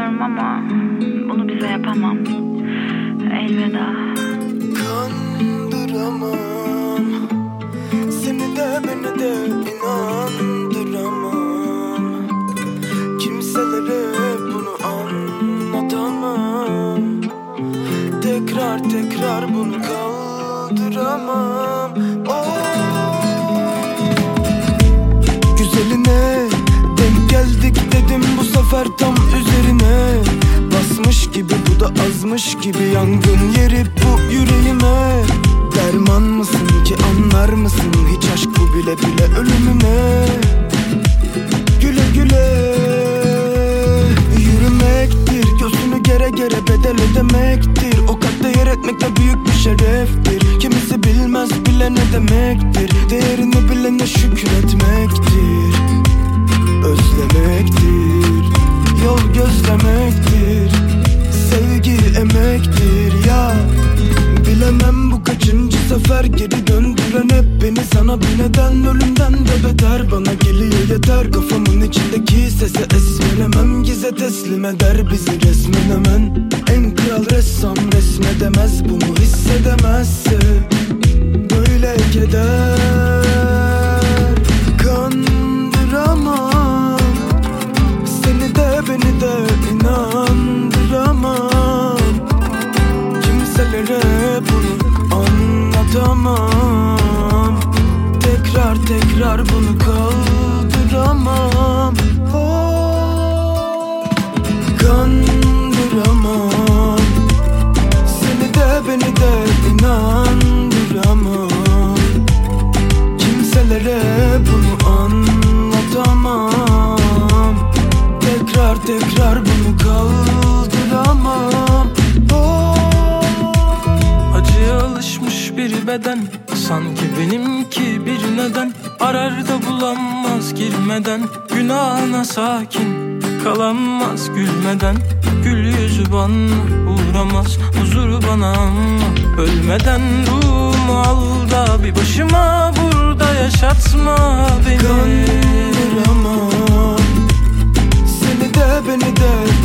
biliyorum ama bunu bize yapamam. Elveda. Kandıramam seni de beni de inandıramam. Kimselere bunu anlatamam. Tekrar tekrar bunu kaldıramam. Güzeline denk geldik dedim bu sefer tam üzerine. Basmış gibi bu da azmış gibi yangın yeri bu yüreğime. Derman mısın ki anlar mısın hiç aşk bu bile bile ölümüne. Güle güle yürümektir, gözünü gere gere bedel ödemektir. O kalpte yer etmek de büyük bir şereftir. Kimisi bilmez bile ne demektir. Değerini bilene şükretmektir. Özlemektir, yol gözlemektir. Sevgi emektir ya. Bilemem bu kaçıncı sefer geri döndüren hep beni sana bir neden. Ölümden de beter bana geliyor yeter. Kafamın içindeki sese esmelemem. Gize teslim eder bizi resmen hemen. En kral ressam resmedemez bunu hissedemezse. Böyle keder kandıramam. Seni de beni de inandıramam. Kimselere bunu anlatamam. Tekrar tekrar bunu kaldıramam. Kandıramam. Seni de beni de inandıramam. Kimselere bunu anlatamam. Tekrar tekrar bunu kaldıramam. Acıya alışmış bir beden, sanki benimki bir neden. Arar da bulamaz girmeden, günahına sakin kalamaz gülmeden. Gül yüzü bana uğramaz, huzuru bana ama ölmeden ruhumu al da bir başıma burada yaşatma beni. Kandıramam. Seni de beni de